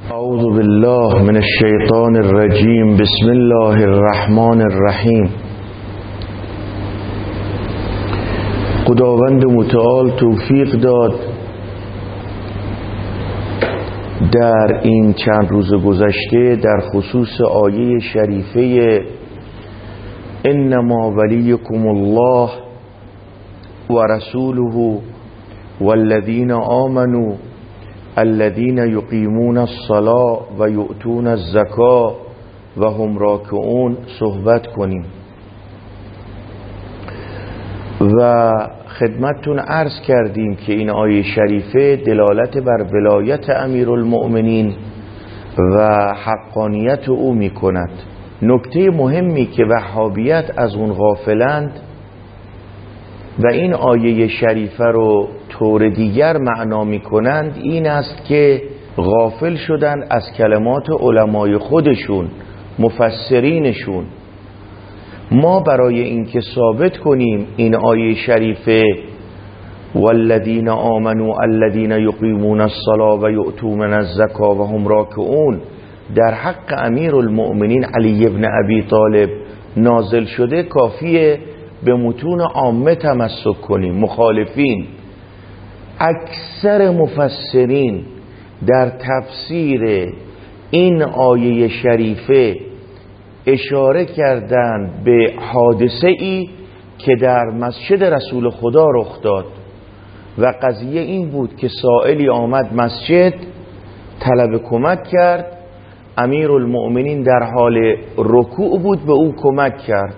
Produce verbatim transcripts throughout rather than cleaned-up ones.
اعوذ بالله من الشیطان الرجیم. بسم الله الرحمن الرحیم. خداوند متعال توفیق داد در این چند روز گذشته در خصوص آیه شریفه انما ولیکم الله و رسوله والذین آمنوا الذين يقيمون الصلاة و يؤتون الزکاة و هم راکعون صحبت کنیم و خدمتتون عرض کردیم که این آیه شریفه دلالت بر ولایت امیرالمؤمنین و حقانیت او می کند. نکته مهمی که وهابیت از اون غافلند و این آیه شریفه رو طور دیگر معنا می کنند این است که غافل شدن از کلمات علمای خودشون، مفسرینشون. ما برای اینکه ثابت کنیم این آیه شریفه والذین آمنوا الذین یقیمون الصلاة و یؤتون الزکاة و هم راکعون در حق امیرالمؤمنین علی ابن ابی طالب نازل شده، کافیه به متون عامه تمسک کنیم. مخالفین، اکثر مفسرین در تفسیر این آیه شریفه اشاره کردند به حادثه ای که در مسجد رسول خدا رخ داد و قضیه این بود که سائلی آمد مسجد طلب کمک کرد، امیرالمؤمنین در حال رکوع بود، به او کمک کرد،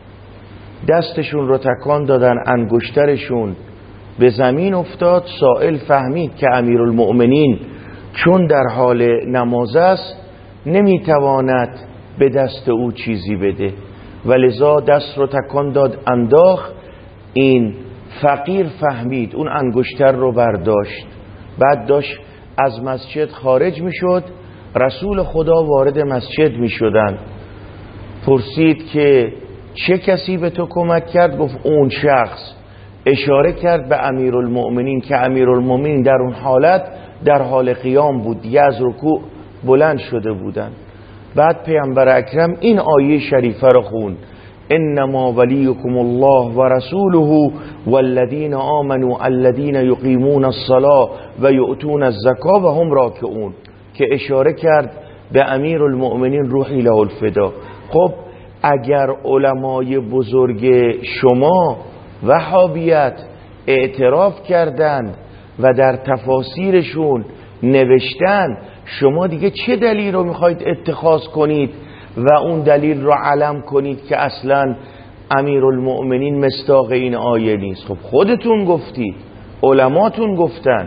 دستشون رو تکان دادن، انگشترشون به زمین افتاد. سائل فهمید که امیرالمؤمنین چون در حال نماز است نمیتواند به دست او چیزی بده و لذا دست رو تکان داد، انداخت. این فقیر فهمید، اون انگشتر رو برداشت، بعد داشت از مسجد خارج میشد. رسول خدا وارد مسجد میشدن، پرسید که چه کسی به تو کمک کرد؟ گفت اون شخص. اشاره کرد به امیرالمؤمنین که امیرالمؤمنین در اون حالت در حال قیام بود، دیگه از رکوع بلند شده بودن. بعد پیامبر اکرم این آیه شریفه رو خوند انما ولیکم الله و رسوله والذین آمنوا الذین یقیمون الصلاة و یؤتون الزکاة و هم راکعون، که اشاره کرد به امیرالمؤمنین روحی له الفدا. خب اگر علمای بزرگ شما وهابیت اعتراف کردند و در تفاسیرشون نوشتن، شما دیگه چه دلیل رو میخواید اتخاذ کنید و اون دلیل رو علم کنید که اصلا امیرالمؤمنین مصداق این آیه نیست؟ خب خودتون گفتید، علماتون گفتن.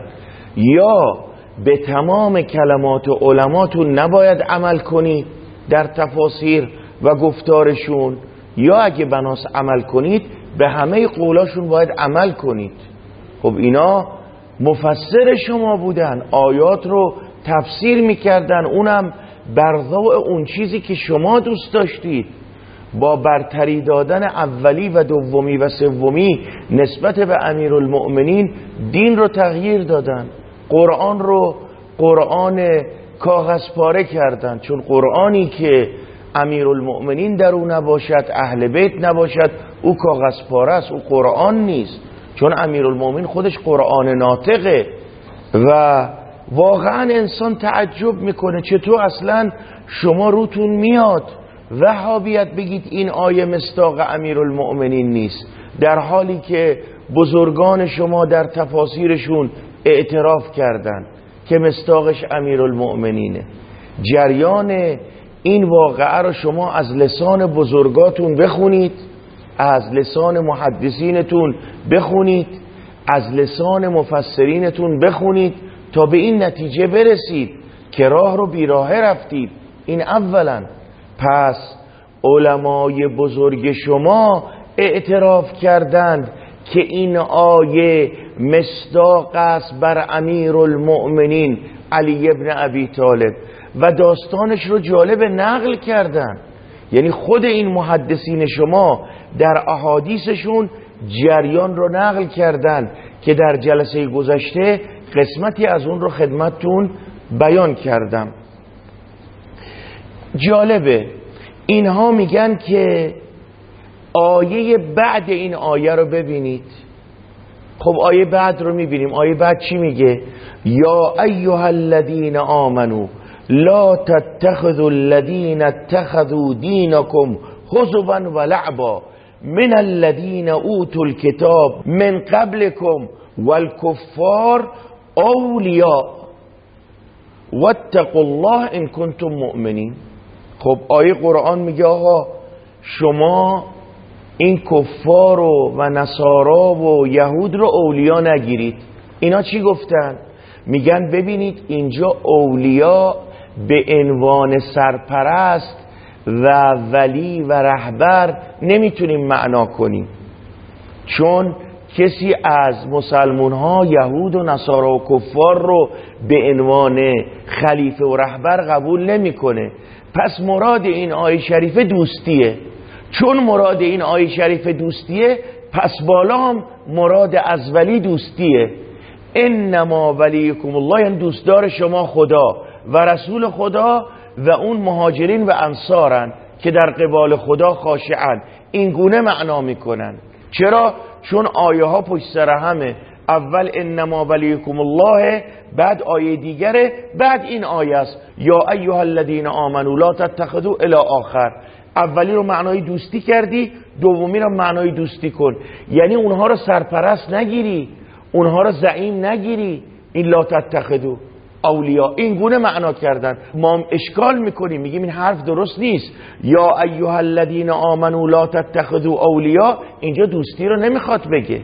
یا به تمام کلمات علماتون نباید عمل کنید در تفاسیر و گفتارشون، یا اگه بناس عمل کنید به همه قولاشون باید عمل کنید. خب اینا مفسر شما بودن، آیات رو تفسیر میکردن، اونم برضای اون چیزی که شما دوست داشتید. با برتری دادن اولی و دومی و سومی نسبت به امیرالمؤمنین دین رو تغییر دادن، قرآن رو قرآن کاغذ پاره کردن. چون قرآنی که امیرالمؤمنین در او نباشد، اهل بیت نباشد، او کاغذ پاره است، او قرآن نیست. چون امیرالمؤمنین خودش قرآن ناطقه و واقعا انسان تعجب میکنه چطور اصلا شما روتون میاد وهابیت بگید این آیه مصداق امیرالمؤمنین نیست، در حالی که بزرگان شما در تفاسیرشون اعتراف کردن که مصداقش امیرالمؤمنینه. جریان این واقعه رو شما از لسان بزرگاتون بخونید، از لسان محدثینتون بخونید، از لسان مفسرینتون بخونید تا به این نتیجه برسید که راه رو بیراهه رفتید. این اولا. پس علمای بزرگ شما اعتراف کردند که این آیه مصداق است بر امیرالمؤمنین علی ابن ابی طالب و داستانش رو جالب نقل کردن. یعنی خود این محدثین شما در احادیثشون جریان رو نقل کردن که در جلسه گذشته قسمتی از اون رو خدمتتون بیان کردم. جالبه اینها میگن که آیه بعد این آیه رو ببینید. خب آیه بعد رو میبینیم. آیه بعد چی میگه؟ یا ایها الذین آمنو لا تتخذوا الذین اتخذوا دینکم هزوا و لعبا من الذین اوتوا الکتاب من قبلکم والکفار اولیاء واتقوا الله ان کنتم مؤمنین. خب آیه قرآن میگه آقا شما این کفار و, و نصارا و یهود رو اولیاء نگیرید. اینا چی گفتن؟ میگن ببینید اینجا اولیاء به عنوان سرپرست و ولی و رهبر نمیتونیم معنا کنیم، چون کسی از مسلمون ها یهود و نصارا و کفار رو به عنوان خلیفه و رهبر قبول نمیکنه. پس مراد این آیه شریفه دوستیه. چون مراد این آیه شریف دوستیه، پس بالا هم مراد از ولی دوستیه. انما ولیکم الله، یعنی دوستدار شما خدا و رسول خدا و اون مهاجرین و انصارن که در قبال خدا خاشعن. این گونه معنا میکنن. چرا؟ چون آیه ها پشت سر همه. اول انما ولیکم الله، بعد آیه دیگره، بعد این آیه است یا ایها الذین آمنوا لا تتخذوا الی آخر. اولی رو معنای دوستی کردی، دومی رو معنای دوستی کن. یعنی اونها رو سرپرست نگیری، اونها رو زعیم نگیری. این لا تتخذوا اولیاء این گونه معنا کردن. ما هم اشکال میکنیم، میگیم این حرف درست نیست. یا ایها الذین آمنوا لا تتخذوا اولیاء اینجا دوستی رو نمیخواد بگه،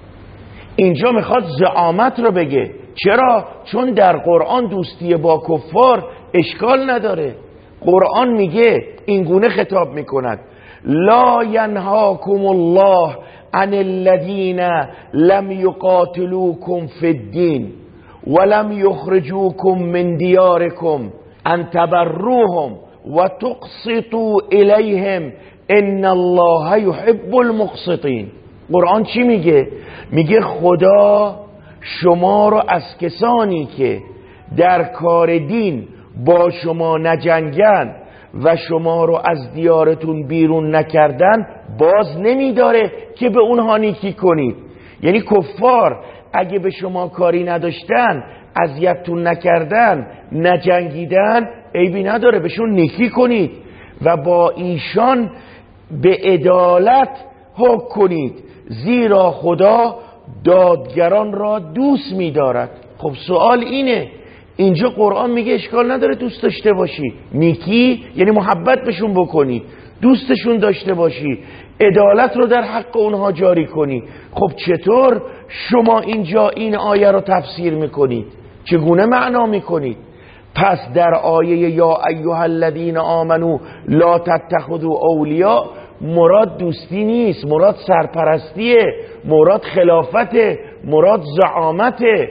اینجا میخواد زعامت رو بگه. چرا؟ چون در قرآن دوستی با کفار اشکال نداره. قرآن میگه این گونه خطاب میکند لا ینهاکم الله عن الذین لم یقاتلوکم فی الدین ولم یخرجوکم من دیارکم ان تبروهم و تقسطوا الیهم ان الله یحب المقسطین. قرآن چی میگه؟ میگه خدا شما رو از کسانی که در کار دین با شما نجنگن و شما رو از دیارتون بیرون نکردن باز نمیداره که به اونها نیکی کنید. یعنی کفار اگه به شما کاری نداشتن، اذیتتون نکردن، نجنگیدن، عیبی نداره، بهشون نیکی کنید و با ایشان به عدالت حکم کنید، زیرا خدا دادگران را دوست می‌دارد. خب سوال اینه، اینجا قرآن میگه اشکال نداره دوست داشته باشی، نیکی یعنی محبت بهشون بکنی، دوستشون داشته باشی، عدالت رو در حق اونها جاری کنی. خب چطور شما اینجا این آیه رو تفسیر میکنید؟ چگونه معنا میکنید؟ پس در آیه یا ایها الذین آمنو لا تتخذوا اولیاء مراد دوستی نیست، مراد سرپرستیه، مراد خلافته، مراد زعامته.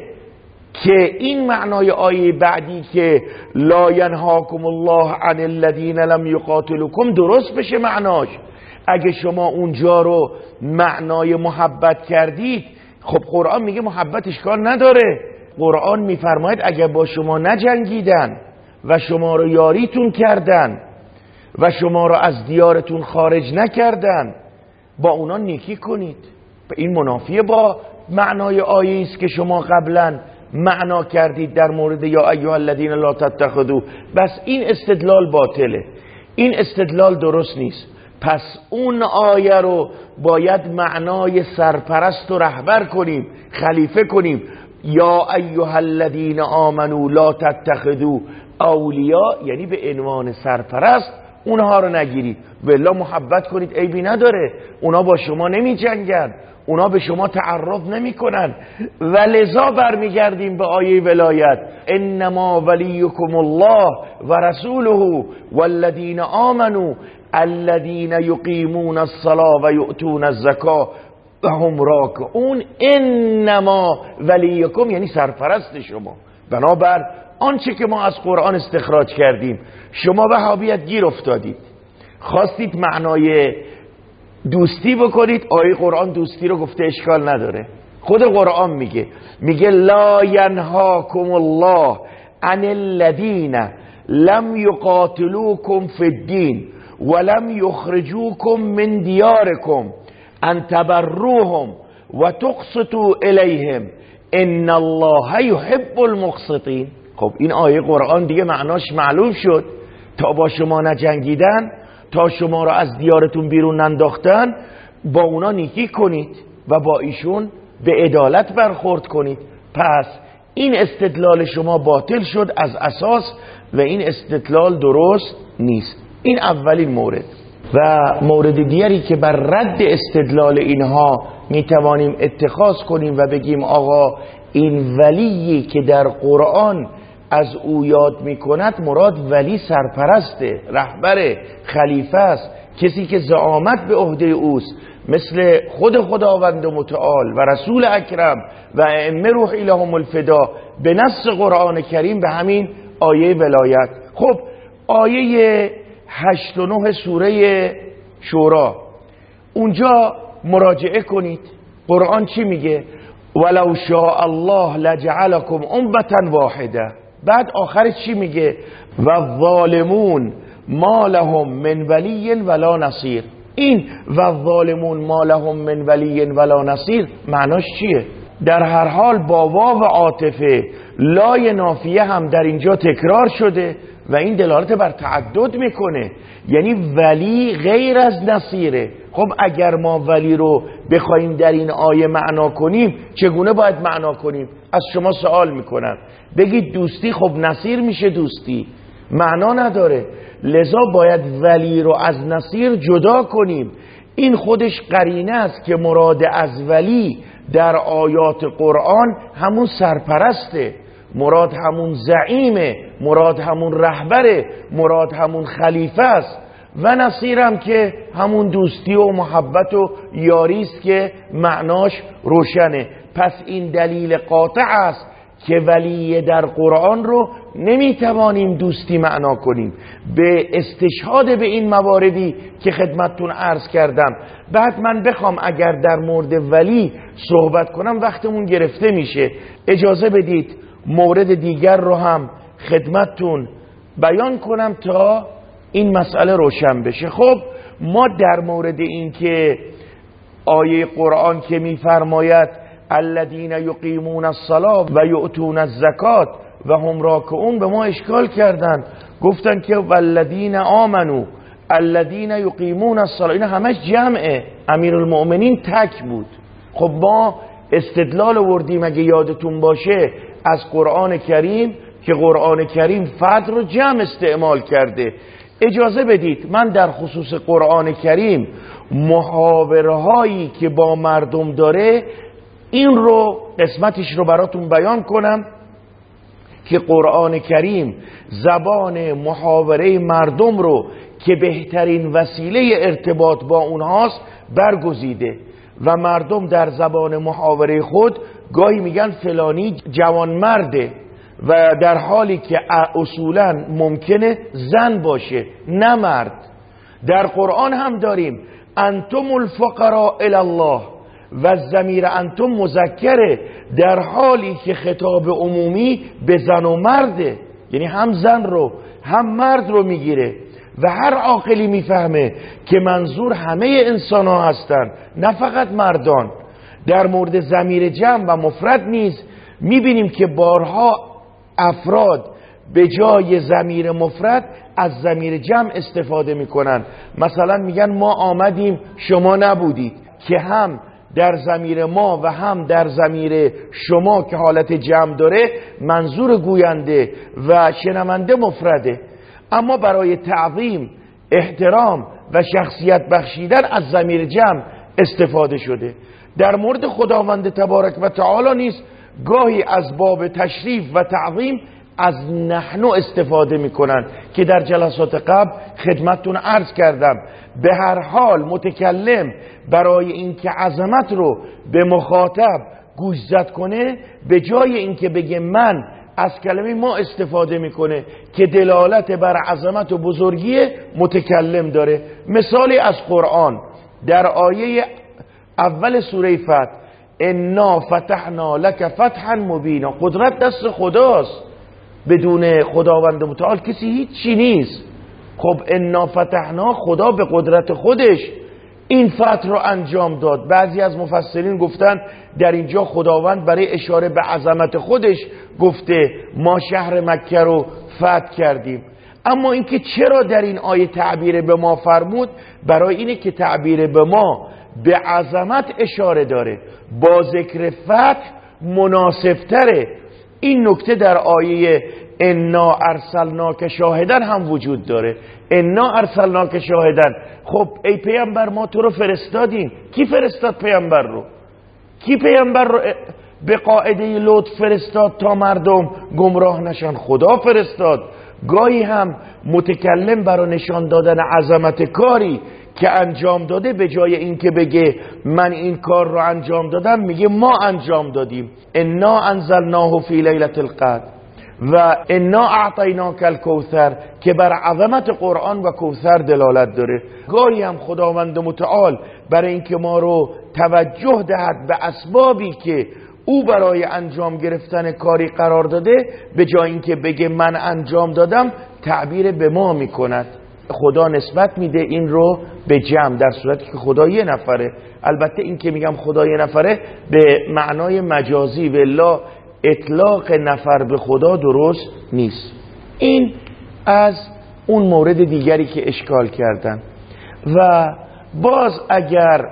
که این معنای آیه بعدی که لا ینهاکم الله عن الذین لم یقاتلوکم درست بشه معناش. اگه شما اونجا رو معنای محبت کردید، خب قرآن میگه محبت اشکال نداره. قرآن میفرماید اگه با شما نجنگیدن و شما رو یاریتون کردن و شما رو از دیارتون خارج نکردن، با اونا نیکی کنید. این منافیه با معنای آیه است که شما قبلا معنا کردید در مورد یا ایها الذین لا تتخذوا. بس این استدلال باطله، این استدلال درست نیست. پس اون آیه رو باید معنای سرپرست و رهبر کنیم، خلیفه کنیم. یا ایها الذین آمنوا لا تتخذوا اولیاء یعنی به عنوان سرپرست اونها رو نگیرید، والله محبت کنید، عیبی نداره، اونا با شما نمی جنگن، اونا به شما تعرض نمی کنن. و لذا برمیگردیم به آیه ولایت انما ولیکم الله و رسوله والذین آمنوا الذین یقیمون الصلاة و یؤتون الزکاة و هم راکعون. انما ولیکم یعنی سرپرست شما. بنابر آنچه که ما از قرآن استخراج کردیم، شما وهابیت گیر افتادید، خواستید معنای دوستی بکنید. آیه قرآن دوستی رو گفته اشکال نداره. خود قرآن میگه میگه لا ینهاکم الله عن الذین لم یقاتلوکم فی الدین ولم یخرجوکم من دیارکم ان تبروهم و تقسطوا الیهم ان الله یحب المقسطین. خب این آیه قرآن دیگه معناش معلوم شد. تا با شما نجنگیدن، تا شما را از دیارتون بیرون ننداختن، با اونا نیکی کنید و با ایشون به عدالت برخورد کنید. پس این استدلال شما باطل شد از اساس و این استدلال درست نیست. این اولین مورد. و مورد دیگری که بر رد استدلال اینها میتوانیم اتخاذ کنیم و بگیم آقا این ولی که در قرآن از او یاد میکند مراد ولی سرپرسته، رهبر، خلیفه است، کسی که زعامت به عهده اوست، مثل خود خداوند متعال و رسول اکرم و ائمه روحی لهم الفدا به نص قرآن کریم به همین آیه ولایت. خب آیه هشت و نه سوره شورا اونجا مراجعه کنید. قرآن چی میگه؟ ولو شاء الله لجعلكم امة واحده. بعد آخرش چی میگه؟ و الظالمون ما لهم من ولی ولا نصیر. این و الظالمون ما لهم من ولی ولا نصیر معناش چیه؟ در هر حال با واو عاطفه لای نافیه هم در اینجا تکرار شده و این دلالت بر تعدد میکنه، یعنی ولی غیر از نصیره. خب اگر ما ولی رو بخوایم در این آیه معنا کنیم چگونه باید معنا کنیم؟ از شما سوال میکنم. بگید دوستی، خب نصیر میشه دوستی، معنا نداره. لذا باید ولی رو از نصیر جدا کنیم. این خودش قرینه است که مراد از ولی در آیات قرآن همون سرپرسته، مراد همون زعیمه، مراد همون رهبره، مراد همون خلیفه است. و نصیرم که همون دوستی و محبت و یاری است که معناش روشنه. پس این دلیل قاطع است که ولی در قرآن رو نمیتوانیم دوستی معنا کنیم به استشهاد به این مواردی که خدمتتون عرض کردم. بعد من بخوام اگر در مورد ولی صحبت کنم وقتمون گرفته میشه. اجازه بدید مورد دیگر رو هم خدمتتون بیان کنم تا این مسئله روشن بشه. خب ما در مورد این که آیه قرآن که میفرماید الذین یقیمون الصلاة و یؤتون الزکات و هم راکعون به ما اشکال کردن، گفتن که والذین آمنو الذین یقیمون الصلاة، این همش جمعه، امیرالمؤمنین تک بود. خب ما استدلال آوردیم اگه یادتون باشه از قرآن کریم که قرآن کریم فرد رو جمع استعمال کرده. اجازه بدید من در خصوص قرآن کریم محاوره هایی که با مردم داره این رو قسمتش رو براتون بیان کنم که قرآن کریم زبان محاوره مردم رو که بهترین وسیله ارتباط با اونهاست برگزیده و مردم در زبان محاوره خود گاهی میگن فلانی جوان مرده و در حالی که اصولا ممکنه زن باشه نه مرد. در قرآن هم داریم انتم الفقراء الی الله و ضمیر انتم مذکره در حالی که خطاب عمومی به زن و مرده، یعنی هم زن رو هم مرد رو میگیره و هر عاقلی میفهمه که منظور همه انسان ها هستن نه فقط مردان. در مورد ضمیر جمع و مفرد نیز میبینیم که بارها افراد به جای ضمیر مفرد از ضمیر جمع استفاده میکنن. مثلا میگن ما آمدیم شما نبودید، که هم در ضمیر ما و هم در ضمیر شما که حالت جمع داره منظور گوینده و شنونده مفرده، اما برای تعظیم، احترام و شخصیت بخشیدن از ضمیر جمع استفاده شده. در مورد خداوند تبارک و تعالی نیز گاهی از باب تشریف و تعظیم از نحن استفاده میکنن که در جلسات قبل خدمتتون عرض کردم. به هر حال متکلم برای اینکه عظمت رو به مخاطب گوشزد کنه به جای اینکه بگه من، از کلمه ما استفاده میکنه که دلالت بر عظمت و بزرگی متکلم داره. مثالی از قرآن در آیه اول سوره فتح انا فتحنا لک فتحا مبینا، قدرت دست خداست. بدون خداوند متعال کسی هیچی نیست. خب انا فتحنا، خدا به قدرت خودش این فتح رو انجام داد. بعضی از مفسرین گفتن در اینجا خداوند برای اشاره به عظمت خودش گفته ما شهر مکه رو فتح کردیم. اما اینکه چرا در این آیه تعبیر به ما فرمود، برای اینه که تعبیر به ما به عظمت اشاره داره، با ذکر فتح مناسبتره. این نکته در آیه انا ارسلناک شاهدن هم وجود داره. انا ارسلناک شاهدن، خب ای پیامبر ما تو رو فرستادیم. کی فرستاد پیامبر رو؟ کی پیامبر رو به قاعده لطف فرستاد تا مردم گمراه نشن؟ خدا فرستاد. گاهی هم متکلم برای نشان دادن عظمت کاری که انجام داده، به جای اینکه بگه من این کار رو انجام دادم، میگه ما انجام دادیم. انا انزلناه فی لیلة القدر و انا اعطیناک الکوثر که بر عظمت قرآن و کوثر دلالت داره. گاهی هم خداوند متعال برای اینکه ما رو توجه دهد به اسبابی که او برای انجام گرفتن کاری قرار داده، به جای اینکه بگه من انجام دادم، تعبیر به ما میکند. خدا نسبت میده این رو به جمع، در صورتی که خدا یه نفره. البته این که میگم خدا یه نفره به معنای مجازی، والله اطلاق نفر به خدا درست نیست. این از اون مورد دیگری که اشکال کردن. و باز اگر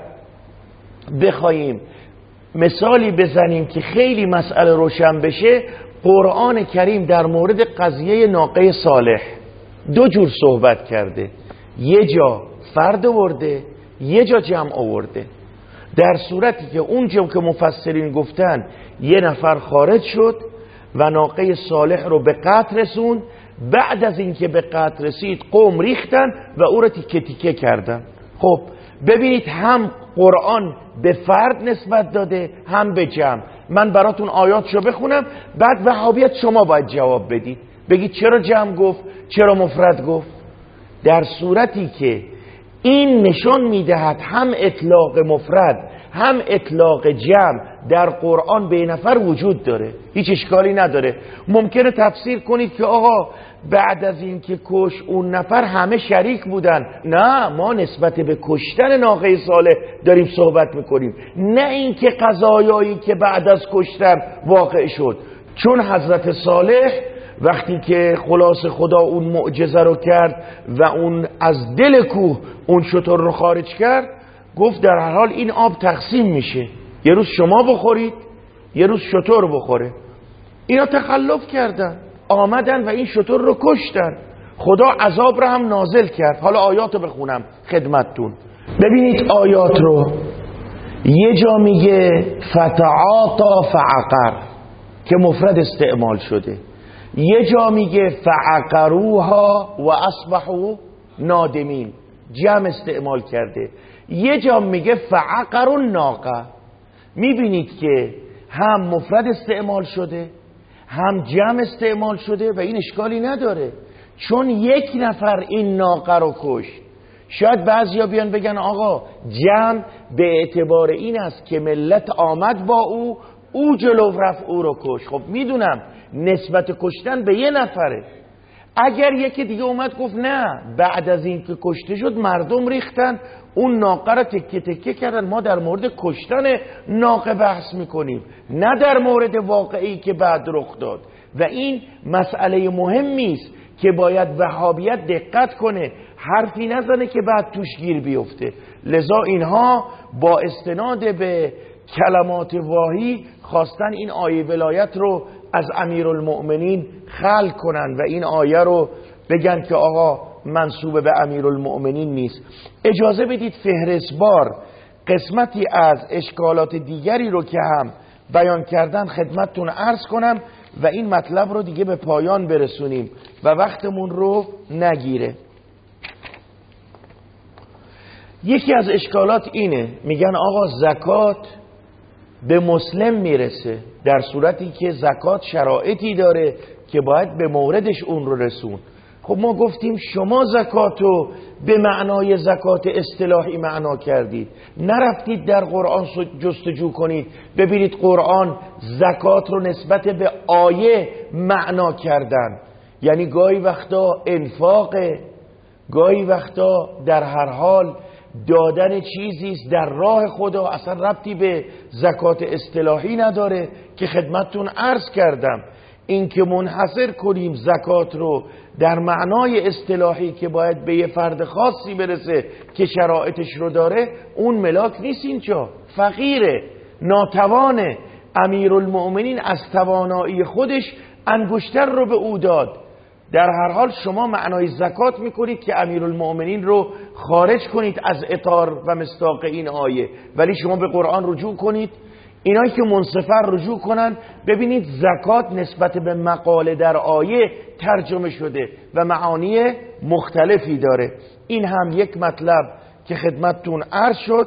بخوایم مثالی بزنیم که خیلی مسئله روشن بشه، قرآن کریم در مورد قضیه ناقه صالح دو جور صحبت کرده. یه جا فرد آورده، یه جا جمع آورده. در صورتی که اونجا که مفسرین گفتن یه نفر خارج شد و ناقه صالح رو به قتل رسوند، بعد از اینکه به قتل رسید قوم ریختن و او رو تیکه تیکه کردن. خب ببینید، هم قرآن به فرد نسبت داده هم به جمع. من براتون آیاتشو بخونم، بعد وهابیت شما باید جواب بدید، بگید چرا جمع گفت، چرا مفرد گفت. در صورتی که این نشان میدهد هم اطلاق مفرد هم اطلاق جمع در قرآن به نفر وجود داره، هیچ اشکالی نداره. ممکنه تفسیر کنید که آقا بعد از این که کش اون نفر همه شریک بودن. نه، ما نسبت به کشتن ناقه صالح داریم صحبت میکنیم، نه اینکه قضایایی که بعد از کشتن واقع شد. چون حضرت صالح وقتی که خلاص خدا اون معجزه رو کرد و اون از دل کوه اون شتر رو خارج کرد، گفت در هر حال این آب تقسیم میشه، یه روز شما بخورید یه روز شتر بخوره. اینا تخلف کردن، آمدن و این شتر رو کشتن. خدا عذاب رو هم نازل کرد. حالا آیات رو بخونم خدمتتون، ببینید آیات رو. یه جا میگه فتعاطا فعقر که مفرد استعمال شده، یه جا میگه فعقروها و اصبحوا نادمین، جمع استعمال کرده. یه جا میگه فعقروا الناقه. میبینید که هم مفرد استعمال شده هم جمع استعمال شده و این اشکالی نداره، چون یک نفر این ناقه رو کشت. شاید بعضیا بیان بگن آقا جمع به اعتبار این است که ملت آمد با او، او جلو رفت او رو کش. خب میدونم نسبت کشتن به یه نفره. اگر یکی دیگه اومد گفت نه، بعد از این که کشته شد مردم ریختن اون ناقه رو تکه تکه کردن، ما در مورد کشتن ناقه بحث میکنیم، نه در مورد واقعی که بعد رخ داد. و این مسئله مهمی است که باید وهابیت دقت کنه، حرفی نزنه که بعد توش گیر بیفته. لذا اینها با استناد به کلمات واهی خواستن این آیه ولایت رو از امیرالمؤمنین خلق کنن و این آیه رو بگن که آقا منسوب به امیرالمؤمنین نیست. اجازه بدید فهرستوار قسمتی از اشکالات دیگری رو که هم بیان کردن خدمتتون عرض کنم و این مطلب رو دیگه به پایان برسونیم و وقتمون رو نگیره. یکی از اشکالات اینه، میگن آقا زکات به مسلم میرسه، در صورتی که زکات شرایطی داره که باید به موردش اون رو رسون. خب ما گفتیم شما زکاتو به معنای زکات اصطلاحی معنا کردید، نرفتید در قرآن جستجو کنید ببینید قرآن زکات رو نسبت به آیه معنا کردن. یعنی گاهی وقتا انفاقه، گاهی وقتا در هر حال دادن چیزیست در راه خدا، اصلا ربطی به زکات اصطلاحی نداره که خدمتتون عرض کردم. این که منحصر کنیم زکات رو در معنای اصطلاحی که باید به یه فرد خاصی برسه که شرایطش رو داره، اون ملاک نیست، اینجا فقیره، ناتوانه. امیرالمؤمنین از توانایی خودش انگشتر رو به او داد. در هر حال شما معنای زکات میکنید که امیرالمؤمنین رو خارج کنید از اطار و مصداق این آیه، ولی شما به قرآن رجوع کنید، اینایی که منصفر رجوع کنن ببینید زکات نسبت به مقاله در آیه ترجمه شده و معانی مختلفی داره. این هم یک مطلب که خدمتتون عرض شد.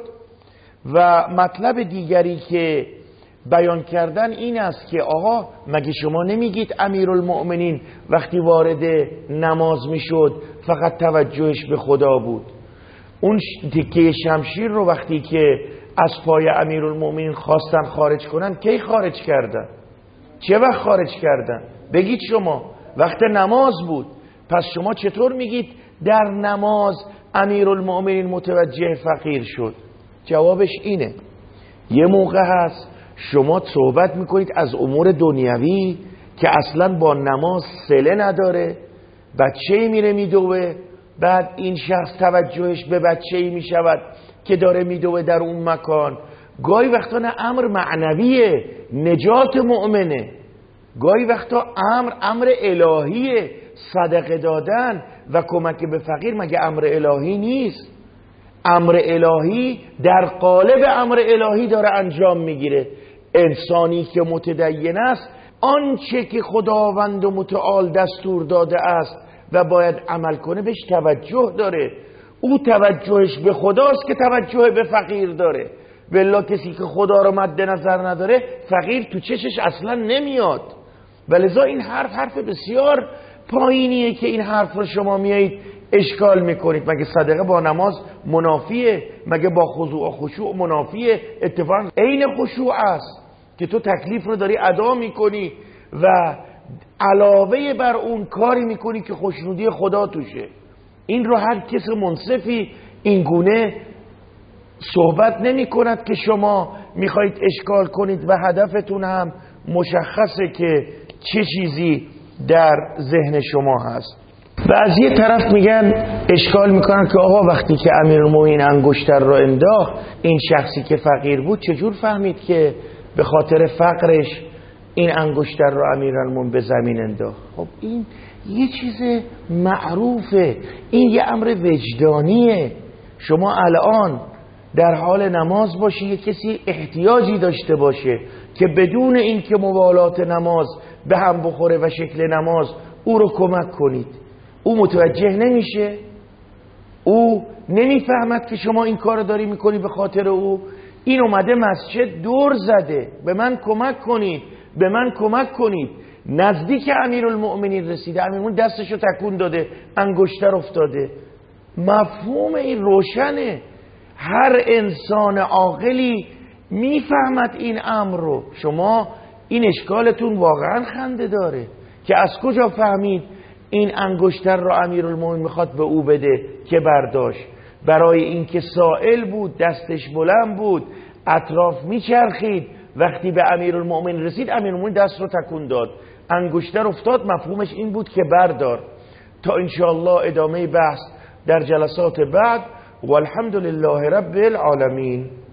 و مطلب دیگری که بیان کردن این است که آقا مگه شما نمیگید امیرالمؤمنین وقتی وارد نماز میشد فقط توجهش به خدا بود؟ اون تکه شمشیر رو وقتی که از پای امیرالمؤمنین خواستن خارج کنن، کی خارج کردن؟ چه وقت خارج کردن؟ بگید شما. وقت نماز بود. پس شما چطور میگید در نماز امیرالمؤمنین متوجه فقیر شد؟ جوابش اینه، یه موقع هست شما صحبت میکنید از امور دنیوی که اصلا با نماز صله نداره، بچه‌ای میره میدوه، بعد این شخص توجهش به بچه‌ای میشود که داره میدوه در اون مکان. گاهی وقتا نه امر معنویه، نجات مؤمنه، گاهی وقتا امر امر الهیه، صدقه دادن و کمک به فقیر مگه امر الهی نیست؟ امر الهی در قالب امر الهی داره انجام میگیره. انسانی که متدین است آنچه که خداوند و متعال دستور داده است و باید عمل کنه بهش توجه داره. او توجهش به خداست که توجه به فقیر داره. والله کسی که خدا رو مد نظر نداره فقیر تو چشش اصلا نمیاد. ولذا این حرف حرف بسیار پایینیه که این حرف رو شما میایید اشکال میکنید. مگه صدقه با نماز منافیه؟ مگه با خضوع و خشوع منافیه؟ اتفاقا عین خشوع است که تو تکلیف رو داری ادا میکنی و علاوه بر اون کاری میکنی که خوشنودی خدا توشه. این رو هر کس منصفی این گونه صحبت نمی کند که شما میخواید اشکال کنید و هدفتون هم مشخصه که چه چیزی در ذهن شما هست. و از یه طرف میگن اشکال میکنن که آقا وقتی که امیرالمومنین انگشتر رو انداخت، این شخصی که فقیر بود چجور فهمید که به خاطر فقرش این انگشتر رو امیرالمومنین به زمین انداخت؟ خب این یه چیز معروفه، این یه امر وجدانیه. شما الان در حال نماز باشی، یه کسی احتیاجی داشته باشه که بدون این که موالات نماز به هم بخوره و شکل نماز او رو کمک کنید، او متوجه نمیشه، او نمیفهمد که شما این کار داری میکنی به خاطر او. این اومده مسجد دور زده به من کمک کنید، به من کمک کنید. نزدیک امیرالمؤمنین رسیده، امیرالمؤمنین دستشو تکون داده، انگشتر افتاده. مفهوم این روشنه، هر انسان عاقلی میفهمد این امر رو. شما این اشکالتون واقعا خنده داره که از کجا فهمید این انگشتر رو امیرالمؤمنین میخواد به او بده که برداشت؟ برای اینکه سائل بود، دستش بلند بود، اطراف میچرخید، وقتی به امیرالمؤمنین رسید امیرالمؤمنین دست رو تکون داد، انگشتر افتاد، مفهومش این بود که بردار. تا انشاءالله ادامه بحث در جلسات بعد. والحمد لله رب العالمین.